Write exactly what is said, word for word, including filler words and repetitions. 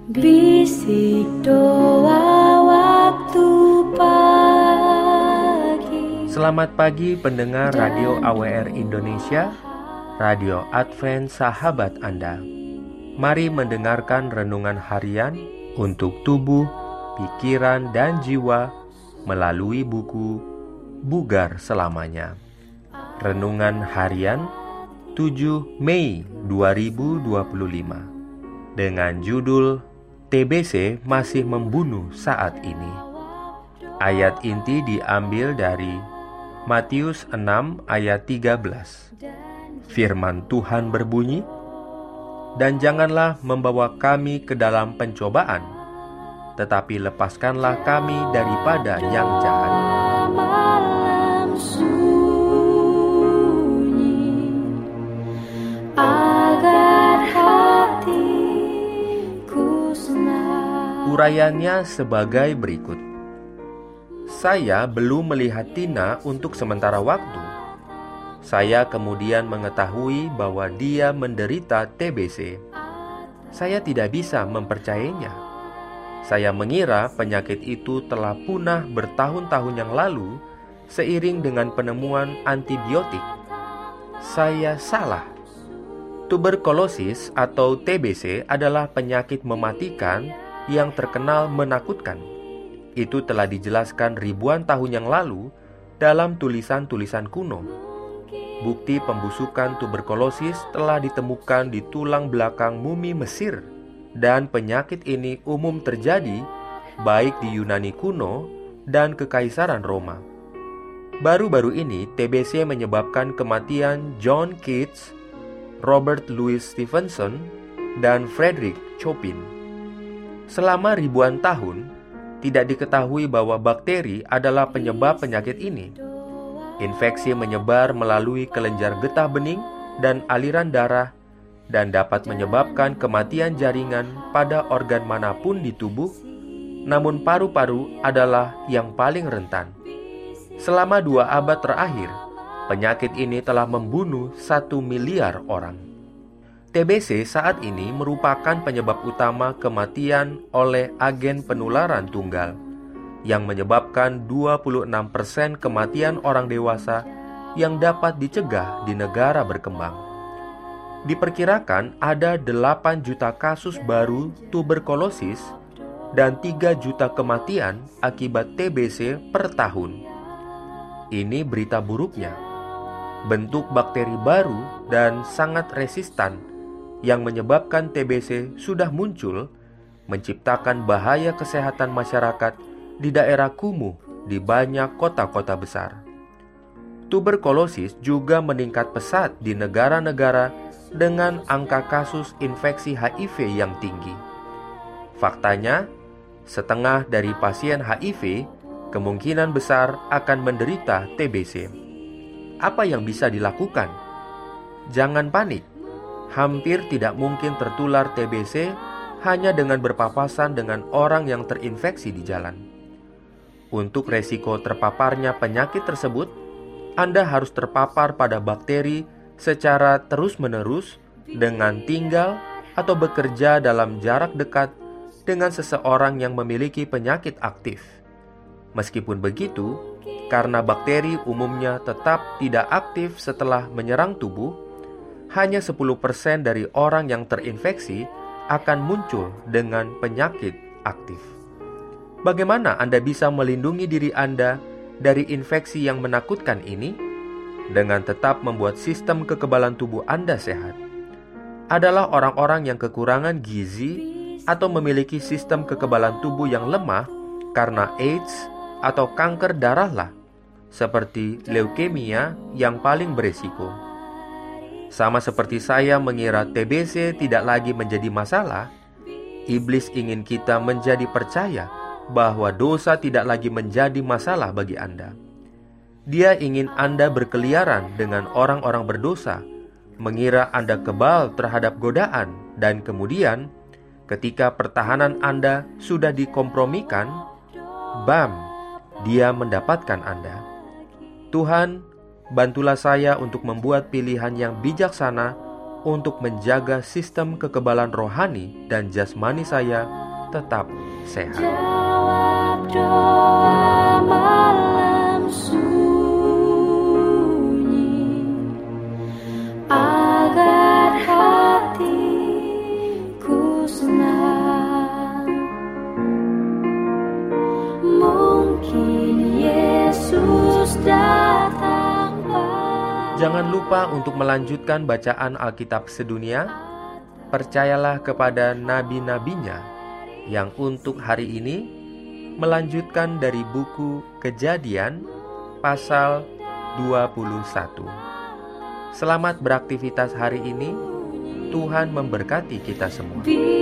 Bisik doa waktu pagi. Selamat pagi pendengar Radio A W R Indonesia, Radio Advent Sahabat Anda. Mari mendengarkan renungan harian untuk tubuh, pikiran, dan jiwa melalui buku Bugar Selamanya. Renungan harian tujuh Mei dua ribu dua puluh lima dengan judul T B C masih membunuh saat ini. Ayat inti diambil dari Matius enam ayat tiga belas. Firman Tuhan berbunyi, "Dan janganlah membawa kami ke dalam pencobaan, tetapi lepaskanlah kami daripada yang jahat." Malam sunyi, agar hatiku senang. Urayanya sebagai berikut. Saya belum melihat Tina untuk sementara waktu. Saya kemudian mengetahui bahwa dia menderita T B C. Saya tidak bisa mempercayainya. Saya mengira penyakit itu telah punah bertahun-tahun yang lalu seiring dengan penemuan antibiotik. Saya salah. Tuberkulosis atau T B C adalah penyakit mematikan yang terkenal menakutkan. Itu telah dijelaskan ribuan tahun yang lalu dalam tulisan-tulisan kuno. Bukti pembusukan tuberkulosis telah ditemukan di tulang belakang mumi Mesir, dan penyakit ini umum terjadi baik di Yunani kuno dan Kekaisaran Roma. Baru-baru ini T B C menyebabkan kematian John Keats, Robert Louis Stevenson, dan Frederick Chopin. Selama ribuan tahun, tidak diketahui bahwa bakteri adalah penyebab penyakit ini. Infeksi menyebar melalui kelenjar getah bening dan aliran darah dan dapat menyebabkan kematian jaringan pada organ manapun di tubuh, namun paru-paru adalah yang paling rentan. Selama dua abad terakhir, penyakit ini telah membunuh satu miliar orang. T B C saat ini merupakan penyebab utama kematian oleh agen penularan tunggal, yang menyebabkan dua puluh enam persen kematian orang dewasa yang dapat dicegah di negara berkembang. Diperkirakan ada delapan juta kasus baru tuberkulosis dan tiga juta kematian akibat T B C per tahun. Ini berita buruknya. Bentuk bakteri baru dan sangat resistan yang menyebabkan T B C sudah muncul, menciptakan bahaya kesehatan masyarakat di daerah kumuh di banyak kota-kota besar. Tuberkulosis juga meningkat pesat di negara-negara dengan angka kasus infeksi H I V yang tinggi. Faktanya, setengah dari pasien H I V kemungkinan besar akan menderita T B C. Apa yang bisa dilakukan? Jangan panik. Hampir tidak mungkin tertular T B C hanya dengan berpapasan dengan orang yang terinfeksi di jalan. Untuk resiko terpaparnya penyakit tersebut, Anda harus terpapar pada bakteri secara terus-menerus dengan tinggal atau bekerja dalam jarak dekat dengan seseorang yang memiliki penyakit aktif. Meskipun begitu, karena bakteri umumnya tetap tidak aktif setelah menyerang tubuh, hanya sepuluh persen dari orang yang terinfeksi akan muncul dengan penyakit aktif. Bagaimana Anda bisa melindungi diri Anda dari infeksi yang menakutkan ini? Dengan tetap membuat sistem kekebalan tubuh Anda sehat. Adalah orang-orang yang kekurangan gizi atau memiliki sistem kekebalan tubuh yang lemah karena AIDS atau kanker darah lah, seperti leukemia yang paling beresiko. Sama seperti saya mengira T B C tidak lagi menjadi masalah, iblis ingin kita menjadi percaya bahwa dosa tidak lagi menjadi masalah bagi Anda. Dia ingin Anda berkeliaran dengan orang-orang berdosa, mengira Anda kebal terhadap godaan, dan kemudian ketika pertahanan Anda sudah dikompromikan, bam, dia mendapatkan Anda. Tuhan, bantulah saya untuk membuat pilihan yang bijaksana untuk menjaga sistem kekebalan rohani dan jasmani saya tetap sehat. Jawab doa malam sunyi, agar hatiku senang. Mungkin Yesus datang padaku. Jangan lupa untuk melanjutkan bacaan Alkitab sedunia. Percayalah kepada nabi-nabinya yang untuk hari ini melanjutkan dari buku Kejadian pasal dua puluh satu. Selamat beraktivitas hari ini. Tuhan memberkati kita semua.